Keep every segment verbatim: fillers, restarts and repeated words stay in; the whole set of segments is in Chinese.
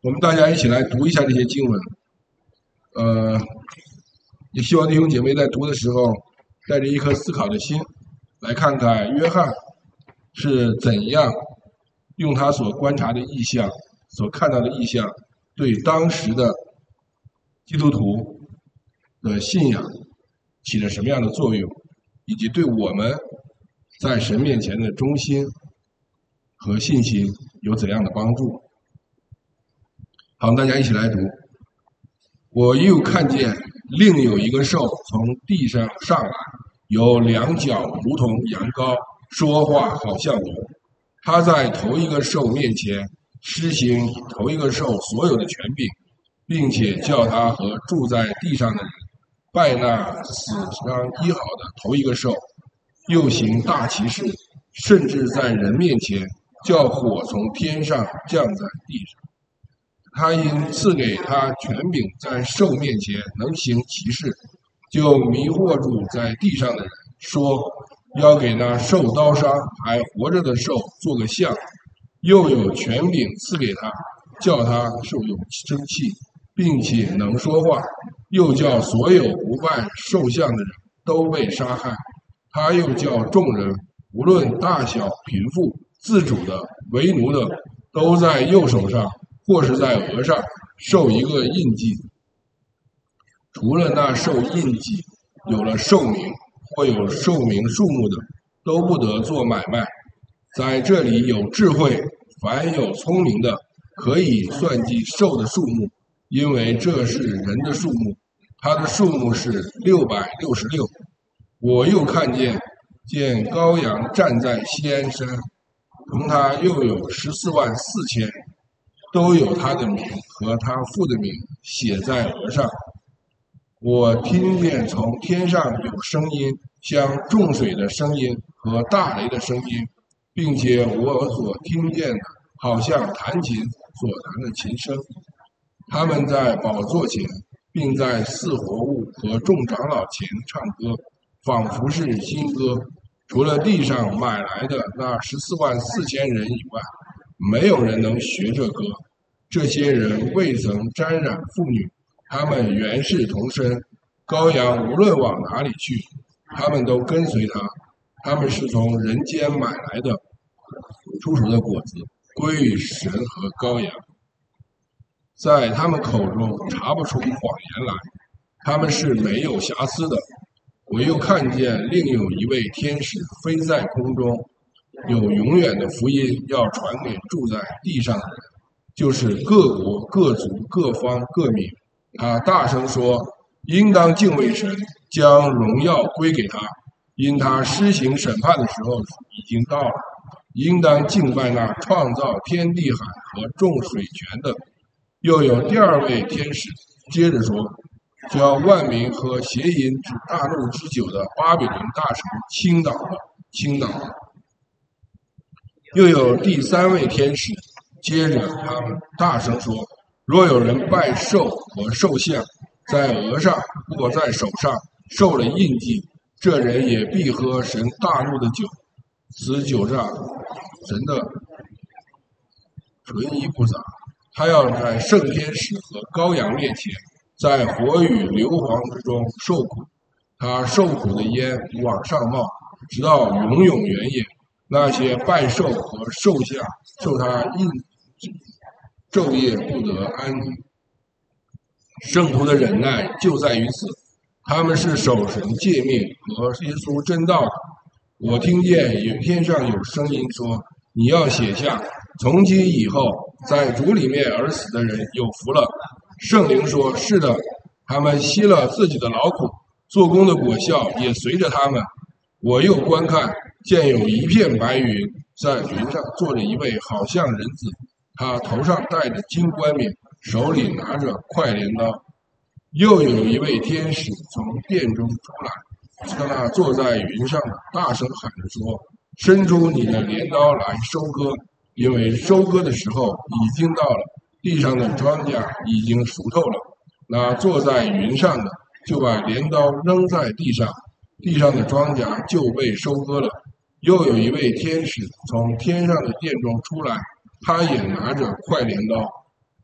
我们大家一起来读一下这些经文。呃，也希望弟兄姐妹在读的时候，带着一颗思考的心，来看看约翰是怎样用他所观察的意象、所看到的意象，对当时的基督徒的信仰起了什么样的作用，以及对我们在神面前的忠心和信心有怎样的帮助。好，大家一起来读。我又看见另有一个兽从地上上来，有两脚如同羊羔，说话好像龙。他在头一个兽面前施行头一个兽所有的权柄，并且叫他和住在地上的人拜那死伤医好的头一个兽，又行大奇事，甚至在人面前叫火从天上降在地上。他因赐给他权柄在兽面前能行奇事，就迷惑住在地上的人，说要给那受刀伤还活着的兽做个像，又有权柄赐给他，叫他受有生气，并且能说话，又叫所有不拜兽像的人都被杀害。他又叫众人无论大小贫富，自主的为奴的，都在右手上或是在额上受一个印记，除了那受印记有了寿命或有寿命数目的，都不得做买卖。在这里有智慧，凡有聪明的，可以算计兽的数目，因为这是人的数目，它的数目是六百六十六。我又看见见羔羊站在锡安山，同他又有十四万四千人，都有他的名和他父的名写在额上。我听见从天上有声音，像众水的声音和大雷的声音，并且我所听见的好像弹琴所弹的琴声。他们在宝座前，并在四活物和众长老前唱歌，仿佛是新歌。除了地上买来的那十四万四千人以外，没有人能学这歌。这些人未曾沾染妇女，他们原是同身。羔羊无论往哪里去，他们都跟随他。他们是从人间买来的出熟的果子，归于神和羔羊。在他们口中查不出谎言来，他们是没有瑕疵的。我又看见另有一位天使飞在空中，有永远的福音要传给住在地上的人，就是各国各族各方各民。他大声说，应当敬畏神，将荣耀归给他，因他施行审判的时候已经到了。应当敬拜那创造天地海和众水泉的。又有第二位天使接着说，将万民和邪淫之大怒之久的巴比伦大城倾倒了，倾倒了。又有第三位天使接着他们大声说，若有人拜兽和兽像，在额上或在手上受了印记，这人也必喝神大怒的酒，此酒上神的纯一不洒。他要在圣天使和羔羊面前，在火与硫磺之中受苦，他受苦的烟往上冒，直到永永远远。那些拜兽和兽像受他印记，昼夜不得安宁。圣徒的忍耐就在于此，他们是守神诫命和耶稣真道的。我听见有天上有声音说，你要写下，从今以后在主里面而死的人有福了。圣灵说，是的，他们息了自己的劳苦，做工的果效也随着他们。我又观看，见有一片白云，在云上坐着一位好像人子，他头上戴着金冠冕，手里拿着快镰刀。又有一位天使从殿中出来，向那坐在云上的大声喊着说，伸出你的镰刀来收割，因为收割的时候已经到了，地上的庄稼已经熟透了。那坐在云上的就把镰刀扔在地上，地上的庄稼就被收割了。又有一位天使从天上的殿中出来，他也拿着快镰刀。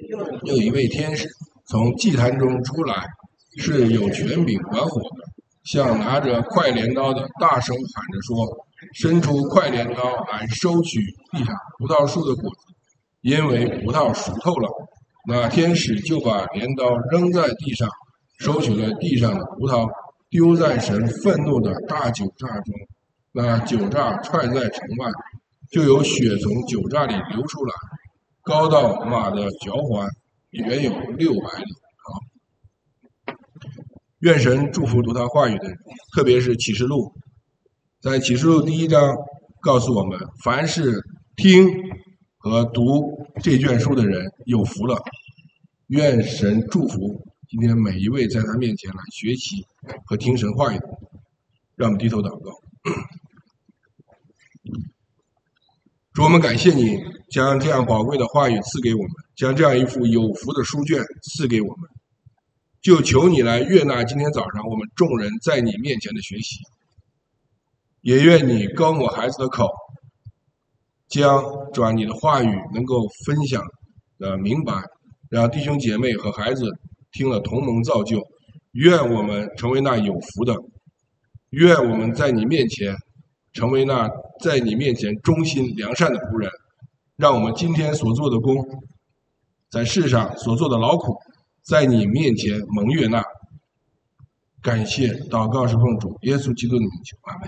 有一位天使从祭坛中出来，是有权柄管火的，向拿着快镰刀的大声喊着说：伸出快镰刀来收取地上葡萄树的果子，因为葡萄熟透了。那天使就把镰刀扔在地上，收取了地上的葡萄，丢在神愤怒的大酒榨中。那酒榨踹在城外，就有血从酒榨里流出来，高到马的脚环，远有六百里。好，愿神祝福读他话语的人，特别是启示录。在启示录第一章告诉我们，凡是听和读这卷书的人有福了。愿神祝福今天每一位在他面前来学习和听神话语的人。让我们低头祷告。主，我们感谢你将这样宝贵的话语赐给我们，将这样一副有福的书卷赐给我们，就求你来悦纳今天早上我们众人在你面前的学习，也愿你高抹孩子的口，将主啊你的话语能够分享的明白，让弟兄姐妹和孩子听了同盟造就。愿我们成为那有福的，愿我们在你面前成为那在你面前忠心良善的仆人，让我们今天所做的功，在世上所做的劳苦，在你面前蒙悦纳。感谢祷告是奉主耶稣基督的名求，阿们。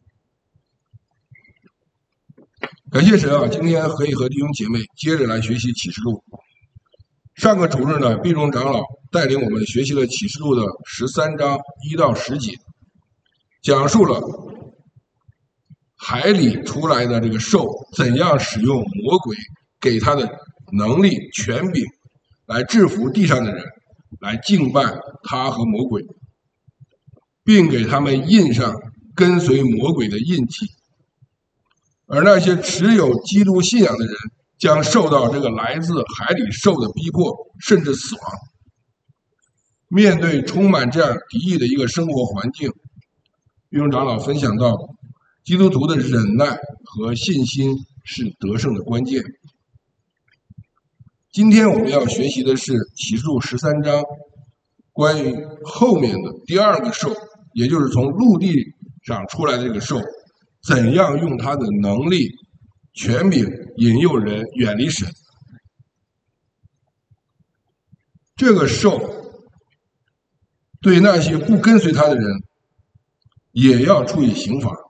感谢神啊，今天可以和弟兄姐妹接着来学习启示录。上个主日呢，毕荣长老带领我们学习了启示录的十三章一到十节，讲述了海里出来的这个兽怎样使用魔鬼给他的能力权柄来制服地上的人，来敬拜他和魔鬼，并给他们印上跟随魔鬼的印记。而那些持有基督信仰的人将受到这个来自海里兽的逼迫，甚至死亡。面对充满这样敌意的一个生活环境，毕荣长老分享到，基督徒的忍耐和信心是得胜的关键。今天我们要学习的是启示录十三章关于后面的第二个兽，也就是从陆地上出来的这个兽，怎样用他的能力权柄引诱人远离神。这个兽对那些不跟随他的人也要处以刑罚。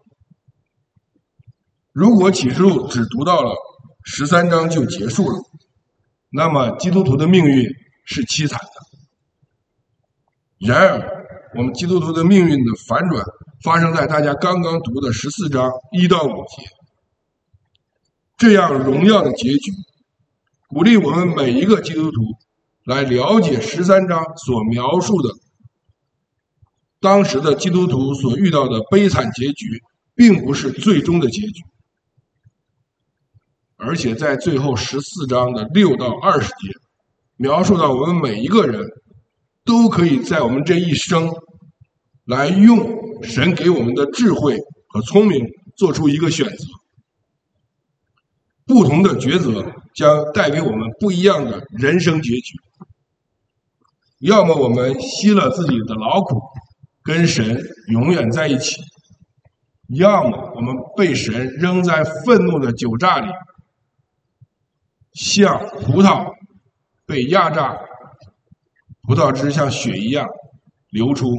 如果启示录只读到了十三章就结束了，那么基督徒的命运是凄惨的。然而我们基督徒的命运的反转发生在大家刚刚读的十四章一到五节。这样荣耀的结局鼓励我们每一个基督徒来了解十三章所描述的当时的基督徒所遇到的悲惨结局，并不是最终的结局，而且在最后十四章的六到二十节描述到我们每一个人都可以在我们这一生来用神给我们的智慧和聪明做出一个选择。不同的抉择将带给我们不一样的人生结局。要么我们吸了自己的劳苦，跟神永远在一起；要么我们被神扔在愤怒的酒榨里，像葡萄被压榨，葡萄汁像血一样流出。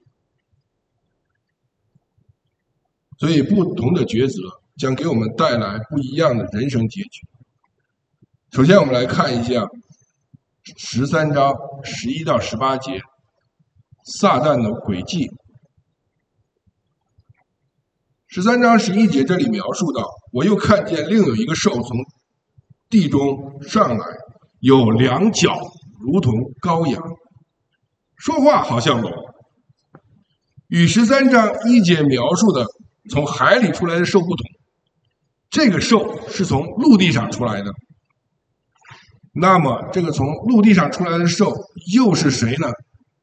所以不同的抉择将给我们带来不一样的人生结局。首先我们来看一下十三章十一到十八节，撒旦的诡计。十三章十一节这里描述到，我又看见另有一个兽从地中上来，有两脚如同羔羊，说话好像龙。与十三章一节描述的从海里出来的兽不同，这个兽是从陆地上出来的。那么这个从陆地上出来的兽又是谁呢？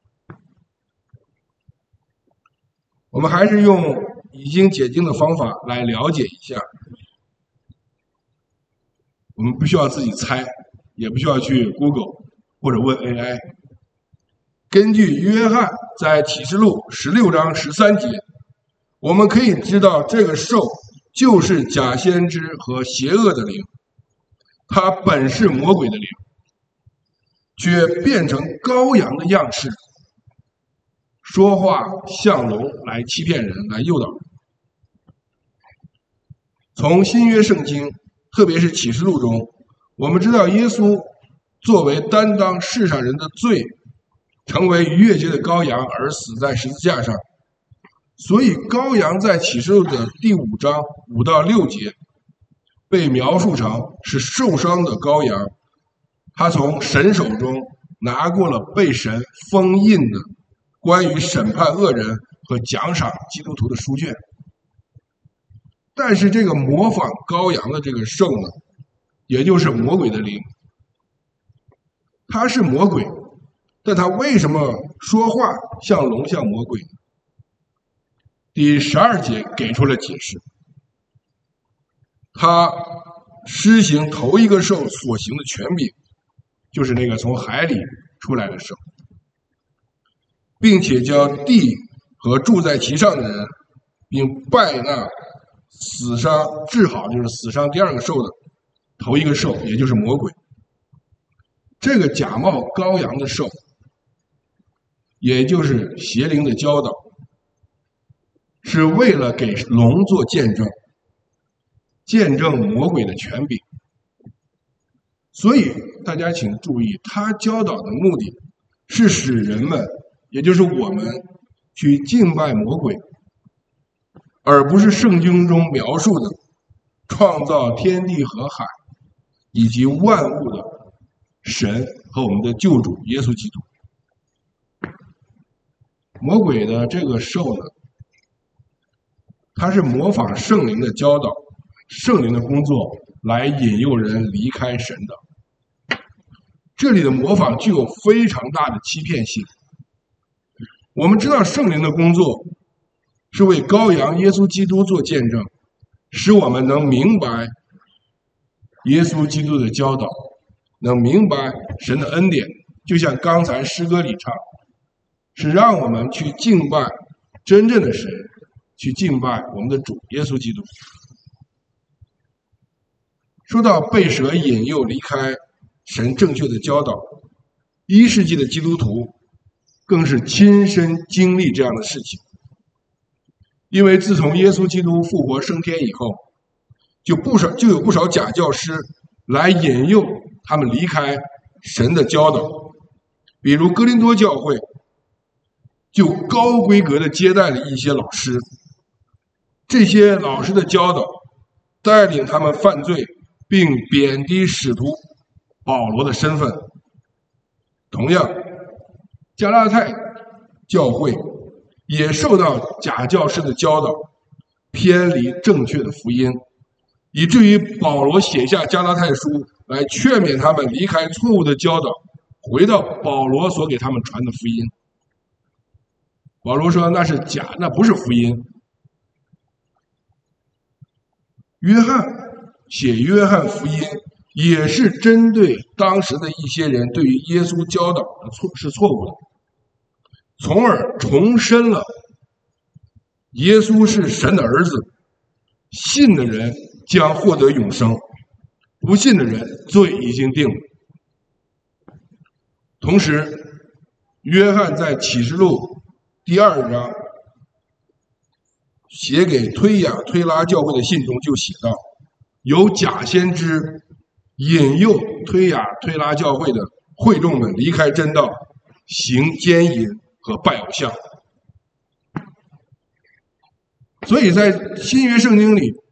我们还是用已经解经的方法来了解一下，我们不需要自己猜， 也不需要去 Google 或者问 A I。根据约翰在启示录十六章十三节，我们可以知道这个兽就是假先知和邪恶的灵，它本是魔鬼的灵，却变成羔羊的样式，说话像龙，来欺骗人，来诱导人。从新约圣经，特别是启示录中，我们知道耶稣作为担当世上人的罪，成为逾越节的羔羊而死在十字架上。所以羔羊在启示录的第五章五到六节被描述成是受伤的羔羊，他从神手中拿过了被神封印的关于审判恶人和奖赏基督徒的书卷。但是这个模仿羔羊的这个兽呢，也就是魔鬼的灵，他是魔鬼，但他为什么说话像龙像魔鬼呢？第十二节给出了解释，他施行头一个兽所行的权柄，就是那个从海里出来的兽，并且叫地和住在其上的人，并拜那死伤治好，就是死伤第二个兽的头一个兽，也就是魔鬼。这个假冒羔羊的兽，也就是邪灵的教导，是为了给龙做见证，见证魔鬼的权柄。所以大家请注意，他教导的目的是使人们，也就是我们去敬拜魔鬼，而不是圣经中描述的创造天地和海以及万物的神和我们的救主耶稣基督。魔鬼的这个兽呢，它是模仿圣灵的教导，圣灵的工作来引诱人离开神的。这里的模仿具有非常大的欺骗性。我们知道圣灵的工作是为羔羊耶稣基督做见证，使我们能明白耶稣基督的教导，能明白神的恩典，就像刚才诗歌里唱，是让我们去敬拜真正的神，去敬拜我们的主耶稣基督。说到被蛇引诱离开神正确的教导，一世纪的基督徒更是亲身经历这样的事情。因为自从耶稣基督复活升天以后，就不少就有不少假教师来引诱他们离开神的教导。比如哥林多教会就高规格的接待了一些老师，这些老师的教导带领他们犯罪，并贬低使徒保罗的身份。同样，加拉太教会也受到假教师的教导，偏离正确的福音，以至于保罗写下加拉太书来劝勉他们离开错误的教导，回到保罗所给他们传的福音。保罗说那是假，那不是福音。约翰写约翰福音也是针对当时的一些人对于耶稣教导的错是错误的，从而重申了耶稣是神的儿子，信的人将获得永生，不信的人罪已经定了。同时，约翰在启示录第二章写给推雅推拉教会的信中就写道，有假先知引诱推雅推拉教会的会众们离开真道，行奸淫和拜偶像。所以在新约圣经里，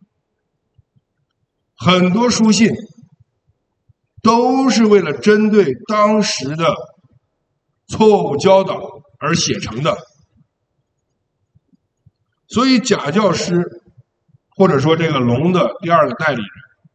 很多书信都是为了针对当时的错误教导而写成的。所以假教师，或者说这个龙的第二个代理人，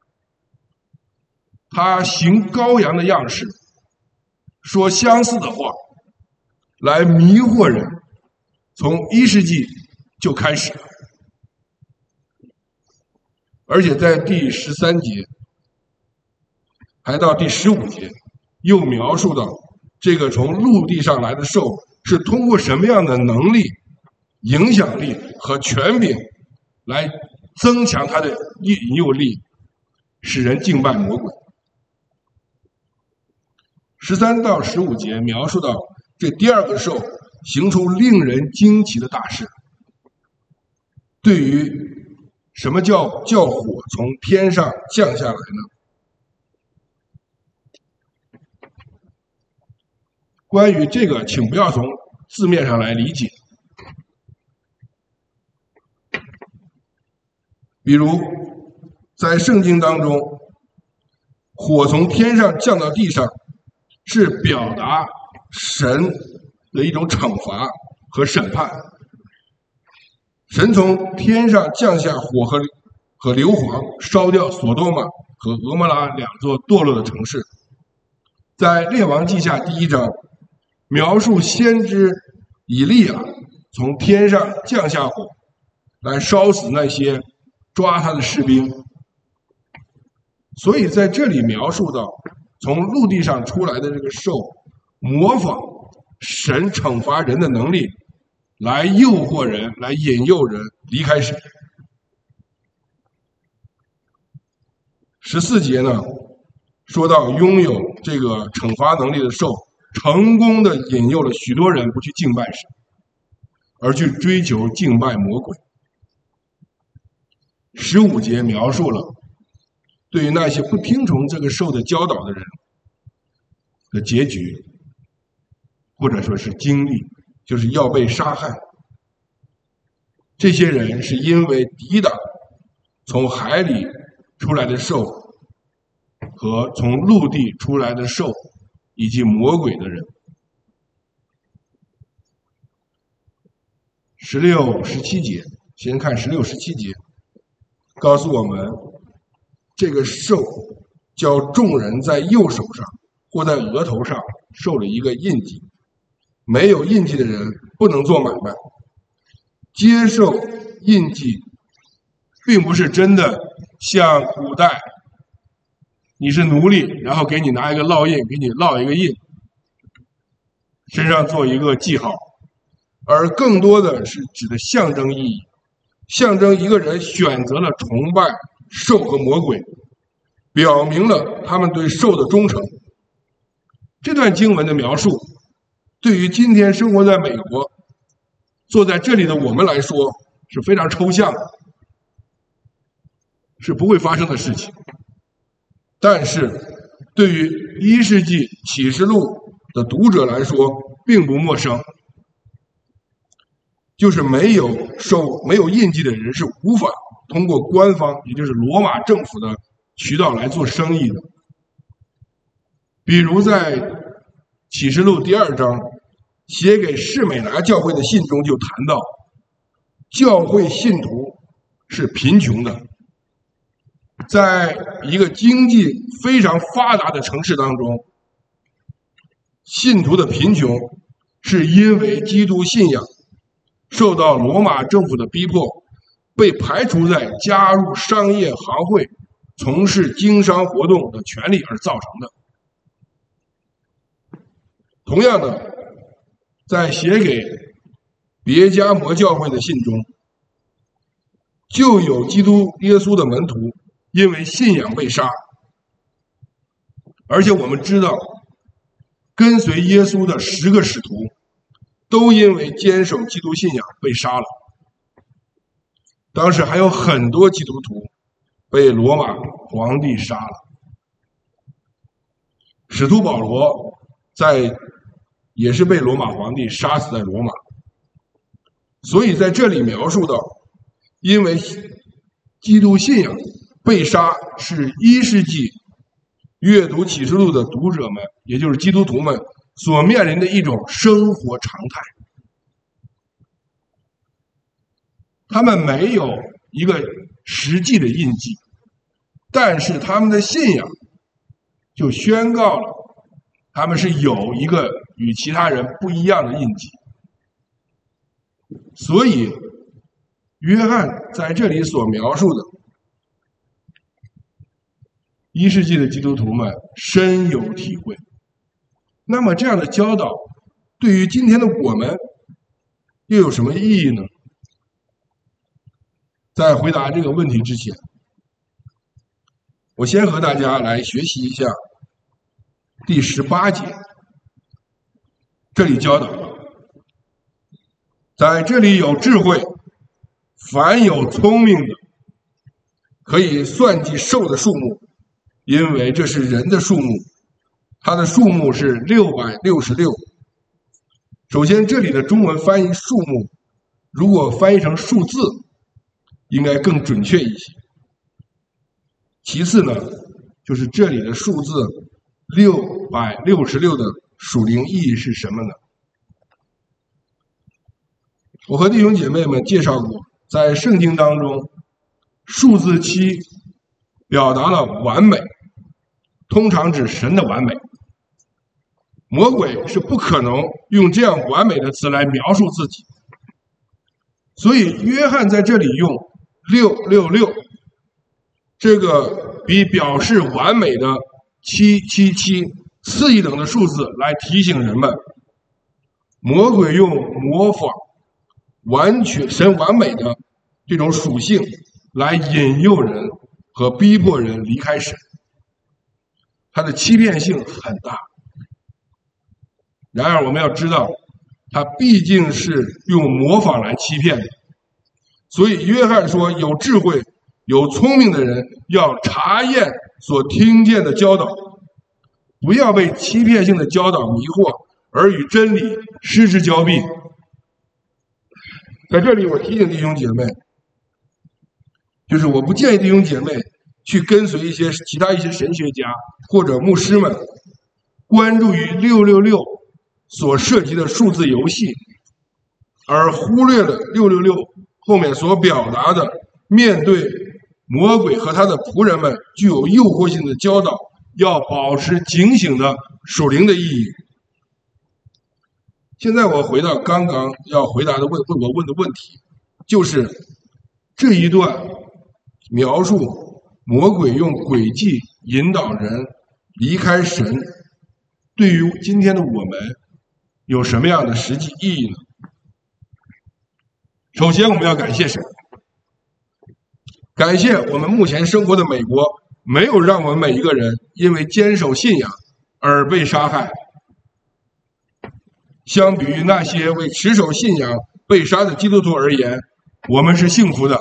他行羔羊的样式，说相似的话，来迷惑人，从一世纪就开始了。而且在第十三节， 还到第十五节，又描述到这个从陆地上来的兽是通过什么样的能力、影响力和权柄来增强它的引诱力，使人敬拜魔鬼。十三到十五节描述到这第二个兽行出令人惊奇的大事。对于什么叫叫火从天上降下来呢？关于这个，请不要从字面上来理解。比如，在圣经当中，火从天上降到地上，是表达神的一种惩罚和审判。神从天上降下火和和硫磺，烧掉索多玛和俄摩拉两座堕落的城市。在列王记下第一章，描述先知以利亚从天上降下火，来烧死那些抓他的士兵。所以在这里描述到，从陆地上出来的这个兽，模仿神惩罚人的能力，来诱惑人，来引诱人离开神。十四节呢，说到拥有这个惩罚能力的兽，成功的引诱了许多人不去敬拜神，而去追求敬拜魔鬼。十五节描述了对于那些不听从这个兽的教导的人的结局，或者说是经历，就是要被杀害。这些人是因为抵挡从海里出来的兽和从陆地出来的兽以及魔鬼的人。十六、十七节，先看十六、十七节，告诉我们，这个兽叫众人在右手上或在额头上受了一个印记，没有印记的人不能做买卖。接受印记，并不是真的像古代你是奴隶，然后给你拿一个烙印，给你烙一个印，身上做一个记号，而更多的是指的象征意义，象征一个人选择了崇拜兽和魔鬼，表明了他们对兽的忠诚。这段经文的描述，对于今天生活在美国坐在这里的我们来说是非常抽象的，是不会发生的事情。但是对于一世纪启示录的读者来说并不陌生，就是没有受没有印记的人是无法通过官方，也就是罗马政府的渠道来做生意的。比如在启示录第二章写给士美拿教会的信中就谈到，教会信徒是贫穷的。在一个经济非常发达的城市当中，信徒的贫穷是因为基督信仰受到罗马政府的逼迫，被排除在加入商业行会、从事经商活动的权利而造成的。同样的，在写给别迦摩教会的信中，就有基督耶稣的门徒因为信仰被杀，而且我们知道，跟随耶稣的十个使徒都因为坚守基督信仰被杀了。当时还有很多基督徒被罗马皇帝杀了。使徒保罗在也是被罗马皇帝杀死在罗马。所以在这里描述到，因为基督信仰被杀，是一世纪阅读启示录的读者们，也就是基督徒们所面临的一种生活常态。他们没有一个实际的印记，但是他们的信仰就宣告了他们是有一个与其他人不一样的印记。所以约翰在这里所描述的， 一世纪的基督徒们深有体会。那么这样的教导对于今天的我们又有什么意义呢？在回答这个问题之前，我先和大家来学习一下第十八节，这里教导在这里有智慧，凡有聪明的，可以算计兽的数目，因为这是人的数目，它的数目是六百六十六。首先，这里的中文翻译数目，如果翻译成数字，应该更准确一些。其次呢，就是这里的数字六百六十六的属灵意义是什么呢？我和弟兄姐妹们介绍过，在圣经当中，数字七表达了完美，通常指神的完美。魔鬼是不可能用这样完美的词来描述自己，所以约翰在这里用六六六这个比表示完美的七七七次一等的数字来提醒人们，魔鬼用模仿完全神完美的这种属性来引诱人和逼迫人离开神，它的欺骗性很大。然而我们要知道，他毕竟是用模仿来欺骗的，所以约翰说，有智慧有聪明的人要查验所听见的教导，不要被欺骗性的教导迷惑，而与真理失之交臂。在这里我提醒弟兄姐妹，就是我不建议弟兄姐妹去跟随一些其他一些神学家或者牧师们关注于六六六所涉及的数字游戏，而忽略了六六六后面所表达的面对魔鬼和他的仆人们具有诱惑性的教导，要保持警醒的属灵的意义。现在我回到刚刚要回答的问问我问的问题，就是这一段描述魔鬼用诡计引导人离开神，对于今天的我们有什么样的实际意义呢？首先，我们要感谢神，感谢我们目前生活的美国，没有让我们每一个人因为坚守信仰而被杀害。相比于那些为持守信仰被杀的基督徒而言，我们是幸福的。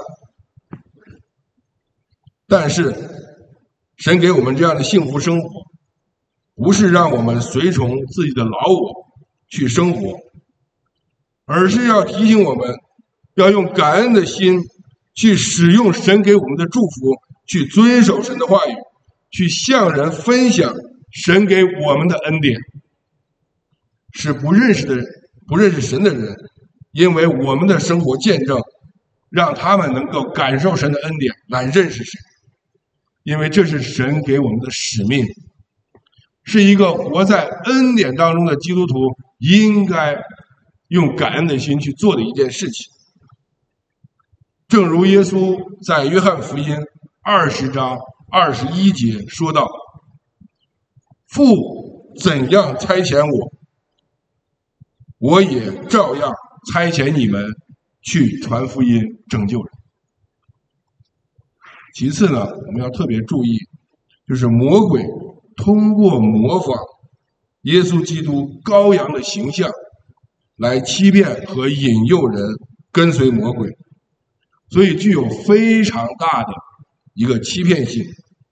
但是，神给我们这样的幸福生活，不是让我们随从自己的老我去生活，而是要提醒我们要用感恩的心去使用神给我们的祝福，去遵守神的话语，去向人分享神给我们的恩典，使不认识的人不认识神的人因为我们的生活见证，让他们能够感受神的恩典来认识神，因为这是神给我们的使命，是一个活在恩典当中的基督徒应该用感恩的心去做的一件事情。正如耶稣在约翰福音二十章二十一节说道，父怎样差遣我，我也照样差遣你们去传福音拯救人。其次呢，我们要特别注意，就是魔鬼通过模仿耶稣基督羔羊的形象来欺骗和引诱人跟随魔鬼，所以具有非常大的一个欺骗性。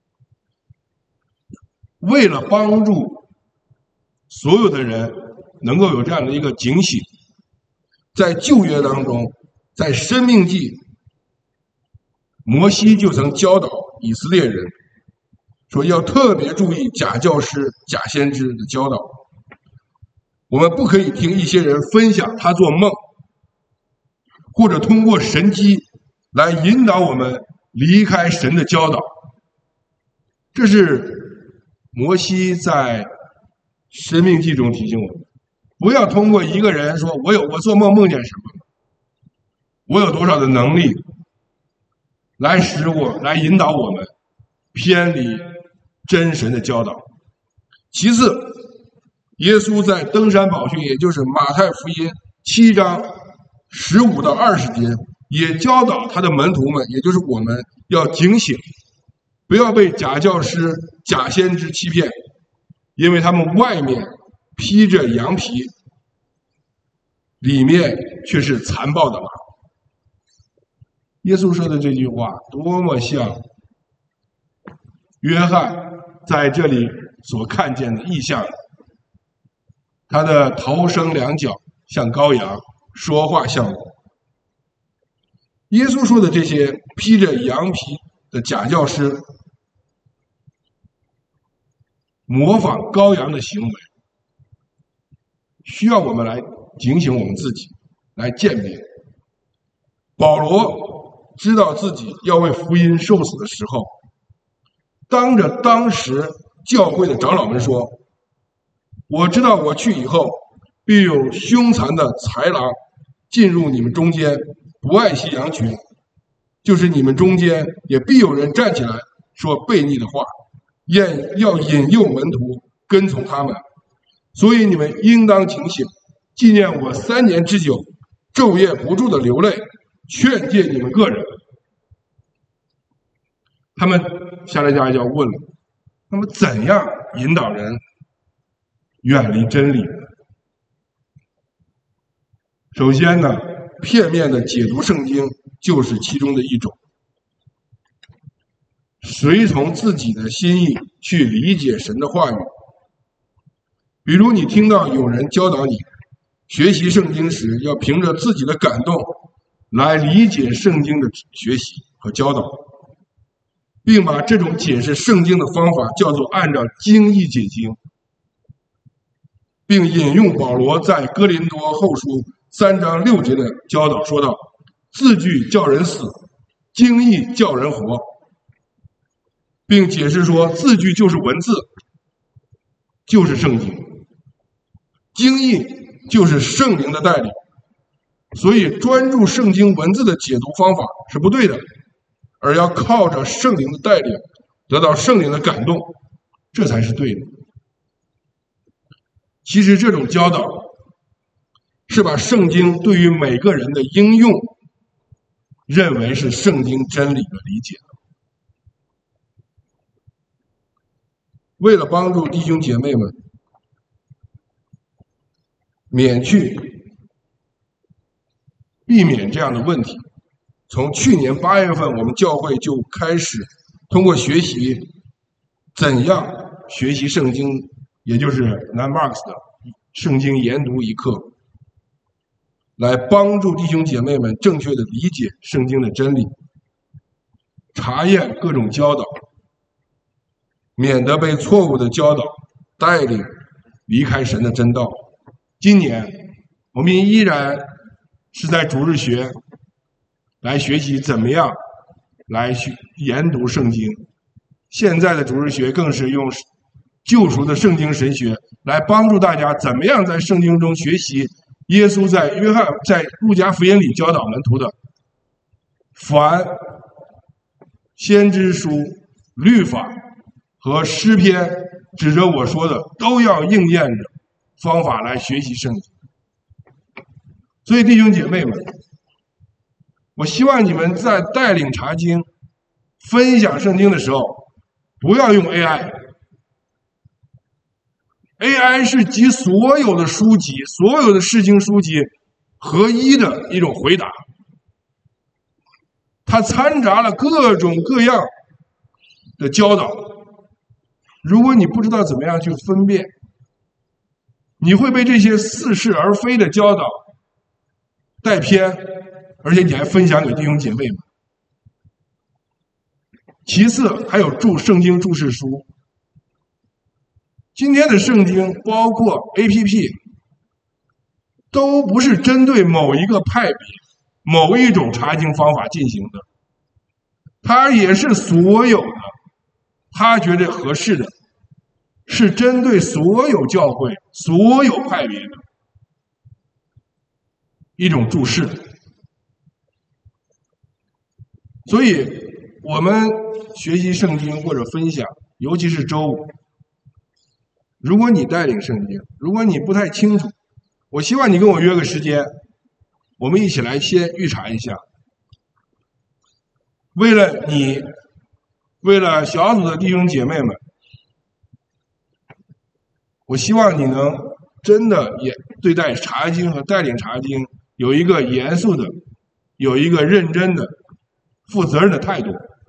为了帮助所有的人能够有这样的一个警醒，在旧约当中，在申命记，摩西就曾教导以色列人说，要特别注意假教师、假先知的教导。我们不可以听一些人分享他做梦，或者通过神迹来引导我们离开神的教导。这是摩西在申命记中提醒我们，不要通过一个人说我有我做梦梦见什么，我有多少的能力，来使我来引导我们偏离真神的教导。其次，耶稣在登山宝训，也就是马太福音七章十五到二十节，也教导他的门徒们，也就是我们要警醒，不要被假教师、假先知欺骗，因为他们外面披着羊皮，里面却是残暴的马。耶稣说的这句话多么像约翰在这里所看见的异象，他的头生两脚像羔羊，说话像我。耶稣说的这些披着羊皮的假教师，模仿羔羊的行为，需要我们来警醒我们自己，来鉴别。保罗知道自己要为福音受死的时候，当着当时教会的长老们说，我知道我去以后，必有凶残的豺狼进入你们中间，不爱惜羊群，就是你们中间也必有人站起来说悖逆的话，要引诱门徒跟从他们。所以你们应当警醒，纪念我三年之久，昼夜不住的流泪，劝诫你们个人。他们下来家要问了，那么怎样引导人远离真理呢？首先呢，片面的解读圣经就是其中的一种，随从自己的心意去理解神的话语。比如你听到有人教导你学习圣经时，要凭着自己的感动来理解圣经的学习和教导，并把这种解释圣经的方法叫做按照经义解经，并引用保罗在哥林多后书三章六节的教导，说道：字句叫人死，经义叫人活，并解释说字句就是文字，就是圣经，经义就是圣灵的带领。所以专注圣经文字的解读方法是不对的，而要靠着圣灵的带领，得到圣灵的感动，这才是对的。其实这种教导是把圣经对于每个人的应用认为是圣经真理的理解。为了帮助弟兄姐妹们免去避免这样的问题，从去年八月份我们教会就开始通过学习怎样学习圣经，也就是 Landmarks 的圣经研读一课，来帮助弟兄姐妹们正确的理解圣经的真理，查验各种教导，免得被错误的教导带领离开神的真道。今年我们依然是在主日学来学习怎么样来学研读圣经，现在的主日学更是用救赎的圣经神学来帮助大家怎么样在圣经中学习耶稣在约翰在路加福音里教导门徒的，凡先知书、律法和诗篇指着我说的，都要应验着方法来学习圣经。所以弟兄姐妹们，我希望你们在带领查经、分享圣经的时候，不要用 A I。A I 是集所有的书籍、所有的释经书籍合一的一种回答，它掺杂了各种各样的教导。如果你不知道怎么样去分辨，你会被这些似是而非的教导带偏，而且你还分享给弟兄姐妹们。其次，还有注圣经注释书。今天的圣经包括 A P P 都不是针对某一个派别、某一种查经方法进行的，它也是所有的他觉得合适的，是针对所有教会、所有派别的一种注释。所以我们学习圣经或者分享， 尤其是周五。如果你带领圣经，如果你不太清楚，我希望你跟我约个时间，我们一起来先预查一下。为了你，为了小组的弟兄姐妹们，我希望你能真的也对待查经和带领查经有一个严肃的、有一个认真的、负责任的态度。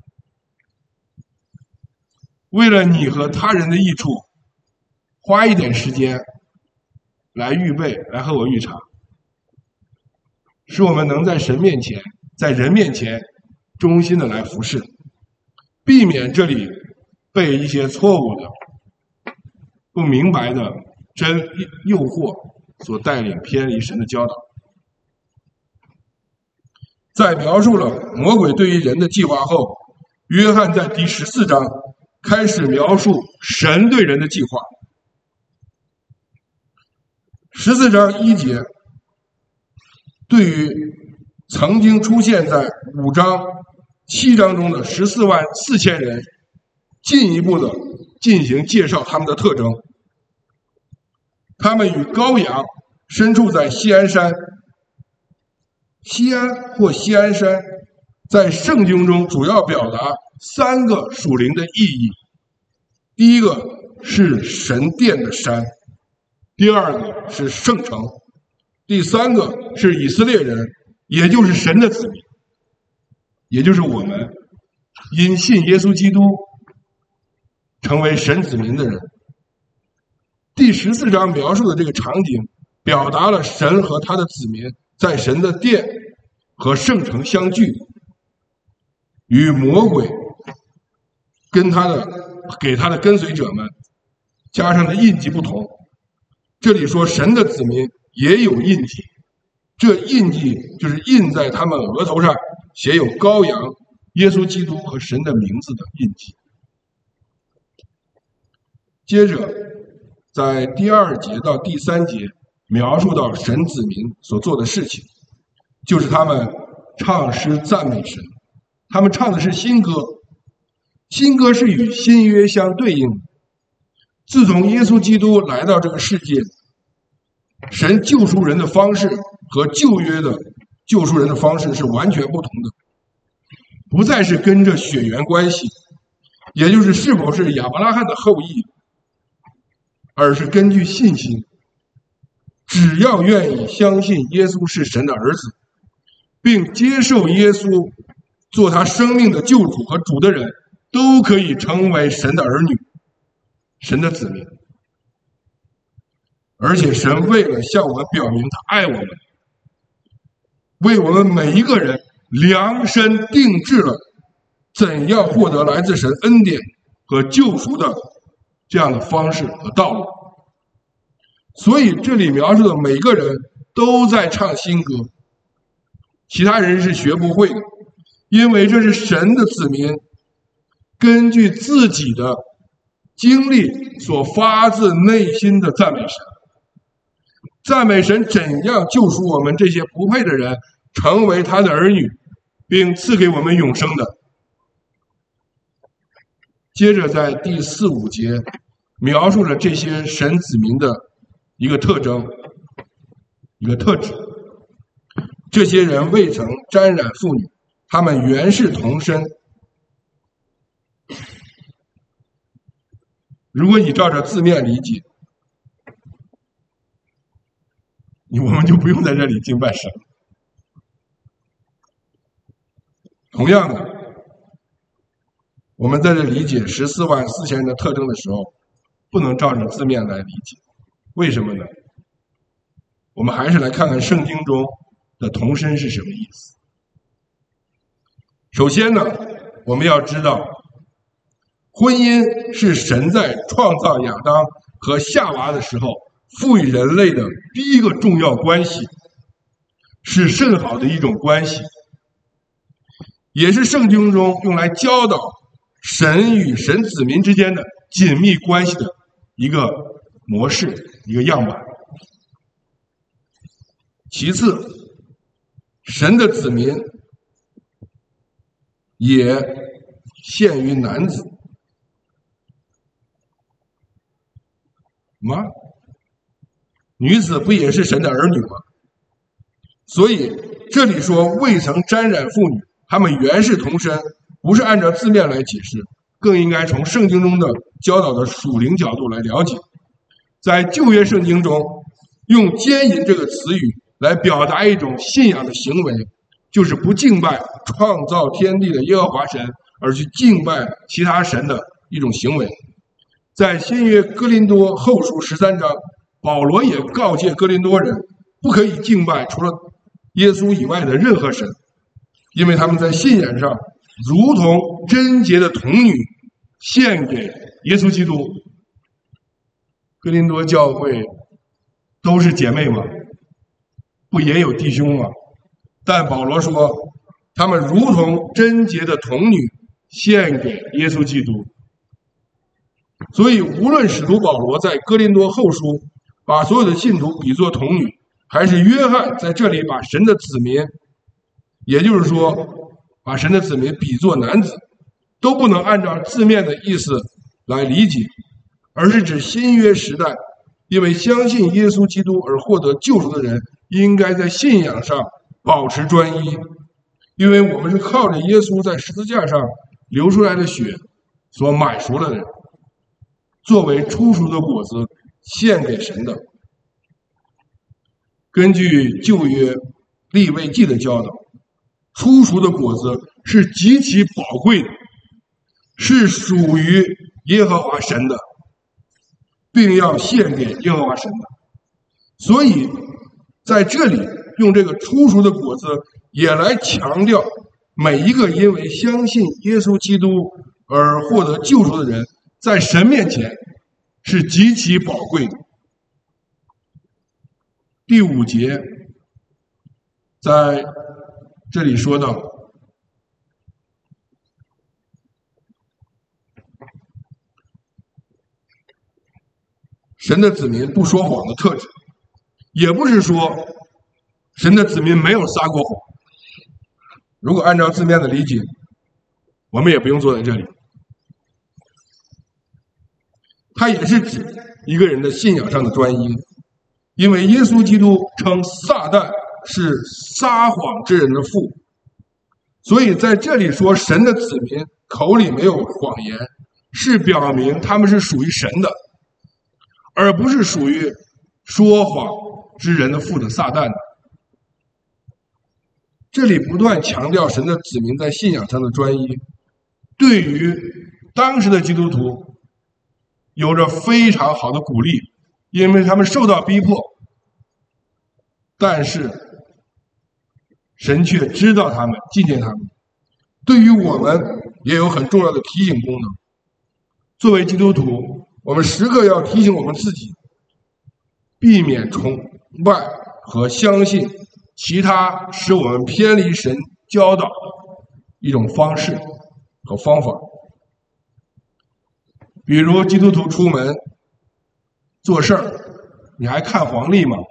为了你和他人的益处，花一点时间来预备，来和我预查，使我们能在神面前，在人面前忠心的来服侍，避免这里被一些错误的、不明白的真诱惑所带领偏离神的教导。在描述了魔鬼对于人的计划后，约翰在第十四章开始描述神对人的计划。十四章一节对于曾经出现在五章、七章中的十四万四千人，进一步的进行介绍他们的特征。他们与羔羊身处在锡安山。锡安或锡安山在圣经中主要表达三个属灵的意义。第一个是神殿的山，第二个是圣城，第三个是以色列人，也就是神的子民，也就是我们因信耶稣基督成为神子民的人。第十四章描述的这个场景，表达了神和他的子民在神的殿和圣城相聚，与魔鬼跟他的给他的跟随者们加上的印记不同。这里说神的子民也有印记，这印记就是印在他们额头上写有羔羊、耶稣基督和神的名字的印记。接着在第二节到第三节描述到神子民所做的事情，就是他们唱诗赞美神。他们唱的是新歌，新歌是与新约相对应的。自从耶稣基督来到这个世界，神救赎人的方式和旧约的救赎人的方式是完全不同的，不再是跟着血缘关系，也就是是否是亚伯拉罕的后裔，而是根据信心。只要愿意相信耶稣是神的儿子，并接受耶稣做他生命的救主和主的人，都可以成为神的儿女，神的子民。而且神为了向我们表明他爱我们，为我们每一个人量身定制了怎样获得来自神恩典和救赎的这样的方式和道路。所以这里描述的每个人都在唱新歌，其他人是学不会的，因为这是神的子民根据自己的经历所发自内心的赞美神，赞美神怎样救赎我们这些不配的人成为他的儿女，并赐给我们永生的。接着在第四五节描述了这些神子民的一个特征，一个特质。这些人未曾沾染妇女，他们原是童身。如果你照着字面理解，我们就不用在这里敬拜神。同样的，我们在这理解十四万四千人的特征的时候，不能照着字面来理解。为什么呢？我们还是来看看圣经中的童身是什么意思。首先呢，我们要知道，婚姻是神在创造亚当和夏娃的时候赋予人类的第一个重要关系，是甚好的一种关系，也是圣经中用来教导神与神子民之间的紧密关系的一个模式，一个样板。其次，神的子民也限于男子， 吗？女子不也是神的儿女吗？所以这里说未曾沾染妇女，他们原是同身，不是按照字面来解释，更应该从圣经中的教导的属灵角度来了解。在旧约圣经中，用奸淫这个词语来表达一种信仰的行为，就是不敬拜创造天地的耶和华神，而去敬拜其他神的一种行为。在新约哥林多后书十三章，保罗也告诫哥林多人不可以敬拜除了耶稣以外的任何神，因为他们在信仰上如同贞洁的童女献给耶稣基督。哥林多教会都是姐妹吗？不也有弟兄吗？但保罗说他们如同贞洁的童女献给耶稣基督。所以无论使徒保罗在哥林多后书把所有的信徒比作童女，还是约翰在这里把神的子民，也就是说把神的子民比作男子，都不能按照字面的意思来理解，而是指新约时代因为相信耶稣基督而获得救赎的人应该在信仰上保持专一，因为我们是靠着耶稣在十字架上流出来的血所买赎了的人，作为初熟的果子献给神的。根据旧约利未记的教导，初熟的果子是极其宝贵的，是属于耶和华神的，并要献给耶和华神的。所以在这里用这个初熟的果子也来强调每一个因为相信耶稣基督而获得救赎的人在神面前是极其宝贵的。第五节在这里说到，神的子民不说谎的特质，也不是说神的子民没有撒过谎。如果按照字面的理解，我们也不用坐在这里。它也是指一个人的信仰上的专一，因为耶稣基督称撒旦是撒谎之人的父，所以在这里说神的子民口里没有谎言，是表明他们是属于神的，而不是属于说谎之人的父的撒旦的。这里不断强调神的子民在信仰上的专一，对于当时的基督徒有着非常好的鼓励，因为他们受到逼迫，但是神却知道他们，纪念他们。对于我们也有很重要的提醒功能。作为基督徒，我们时刻要提醒我们自己，避免崇拜和相信其他使我们偏离神教导的一种方式和方法。比如基督徒出门做事儿，你还看黄历吗？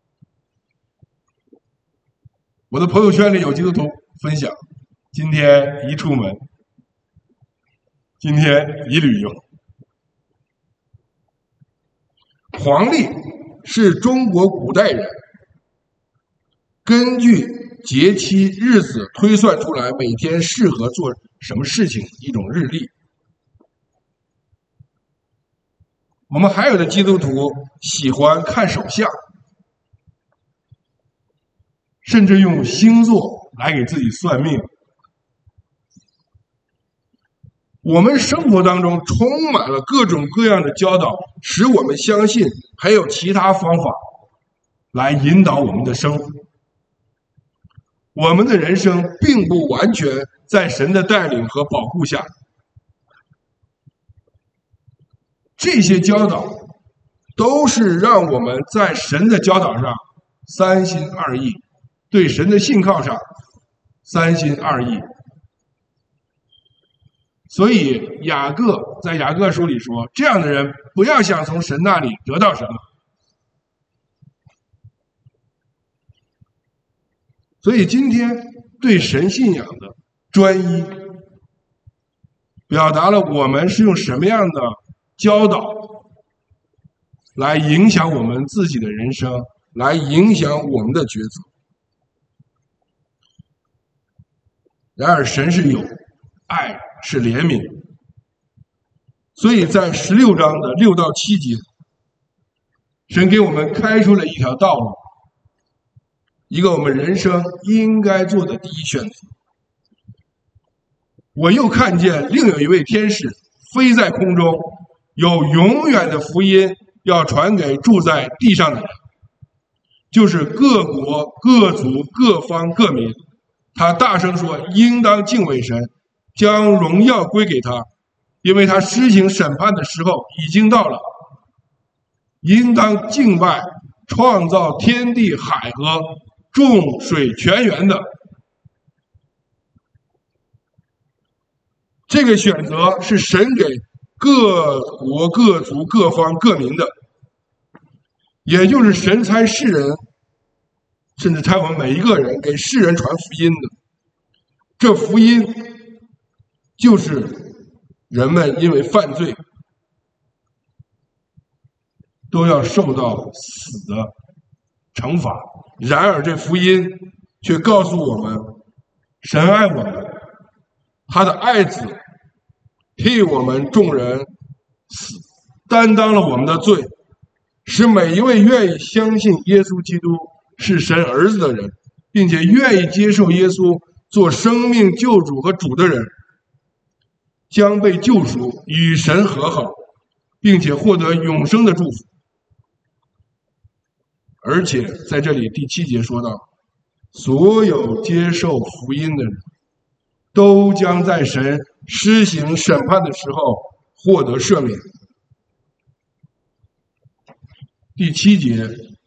我的朋友圈里有基督徒分享，今天一出门，今天一旅游。黄历是中国古代人根据节期日子推算出来每天适合做什么事情一种日历。我们还有的基督徒喜欢看手相，甚至用星座来给自己算命。我们生活当中充满了各种各样的教导，使我们相信还有其他方法来引导我们的生活。我们的人生并不完全在神的带领和保护下。这些教导都是让我们在神的教导上三心二意，对神的信靠上三心二意。所以雅各在雅各书里说，这样的人不要想从神那里得到什么。所以今天对神信仰的专一，表达了我们是用什么样的教导来影响我们自己的人生，来影响我们的抉择。然而，神是有爱，是怜悯，所以在十六章的六到七节，神给我们开出了一条道路，一个我们人生应该做的第一选择。我又看见另有一位天使飞在空中，有永远的福音要传给住在地上的人，就是各国、各族、各方、各民。他大声说：应当敬畏神，将荣耀归给他，因为他施行审判的时候已经到了。应当敬拜创造天地海河众水泉源的。这个选择是神给各国各族各方各民的，也就是神差世人，甚至差我们每一个人给世人传福音的。这福音就是人们因为犯罪都要受到死的惩罚，然而这福音却告诉我们，神爱我们，他的爱子替我们众人死，担当了我们的罪，使每一位愿意相信耶稣基督是神儿子的人，并且愿意接受耶稣做生命救主和主的人，将被救赎，与神和好，并且获得永生的祝福。而且在这里第七节说到，所有接受福音的人都将在神施行审判的时候获得赦免。第七节、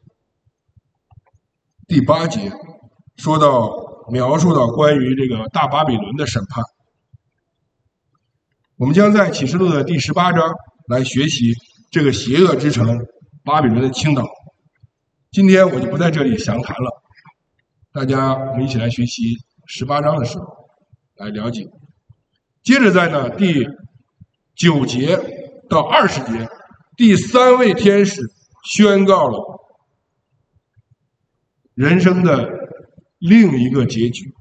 第八节说到，描述到关于这个大巴比伦的审判。我们将在启示录的第十八章来学习这个邪恶之城巴比伦的倾倒。今天我就不在这里详谈了，大家我们一起来学习十八章的时候来了解。接着在呢第九节到二十节，第三位天使宣告了人生的另一个结局。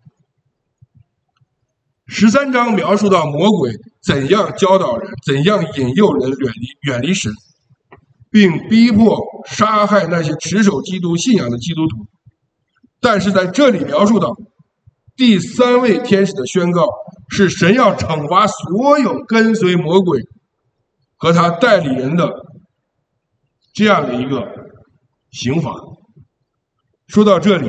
十三章描述到魔鬼怎样教导人，怎样引诱人远离远离神，并逼迫杀害那些持守基督信仰的基督徒。但是在这里描述到第三位天使的宣告，是神要惩罚所有跟随魔鬼和他代理人的这样的一个刑罚。说到这里，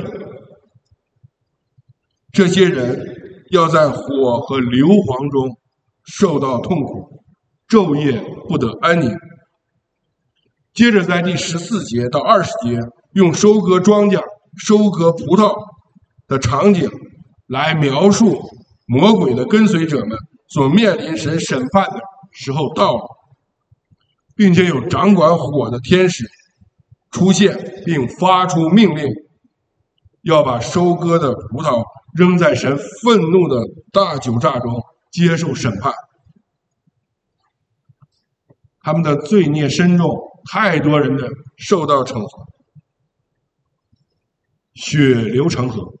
这些人要在火和硫磺中受到痛苦，昼夜不得安宁。接着在第十四节到二十节，用收割庄稼、收割葡萄的场景来描述魔鬼的跟随者们所面临神审判的时候到了，并且有掌管火的天使出现，并发出命令，要把收割的葡萄扔在神愤怒的大酒榨中接受审判。他们的罪孽深重，太多人的受到惩罚，血流成河。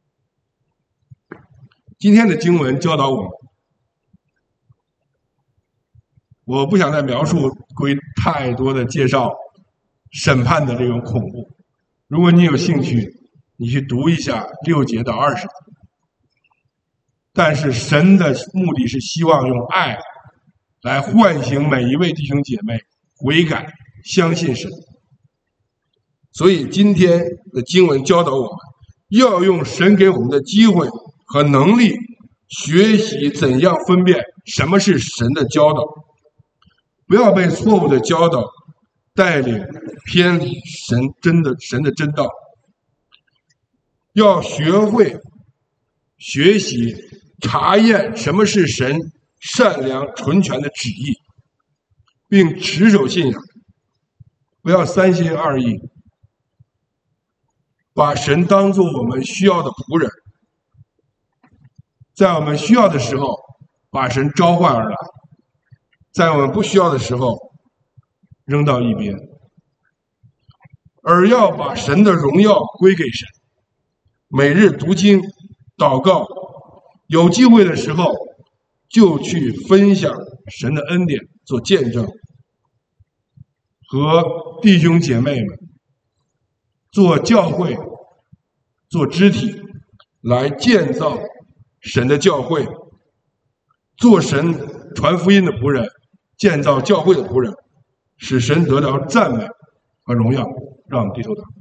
今天的经文教导我们，我不想再描述归太多的介绍审判的这种恐怖。如果你有兴趣，你去读一下六节到二十节。但是神的目的是希望用爱来唤醒每一位弟兄姐妹悔改，相信神。所以今天的经文教导我们，要用神给我们的机会和能力，学习怎样分辨什么是神的教导，不要被错误的教导带领偏离神真的神的真道。要学会学习查验什么是神善良纯全的旨意，并持守信仰，不要三心二意，把神当作我们需要的仆人，在我们需要的时候把神召唤而来，在我们不需要的时候扔到一边。 而要把神的荣耀归给神。每日读经、祷告，有机会的时候就去分享神的恩典，做见证，和弟兄姐妹们做教会、做肢体，来建造神的教会，做神传福音的仆人，建造教会的仆人，使神得着赞美和荣耀。让我们低头祷告。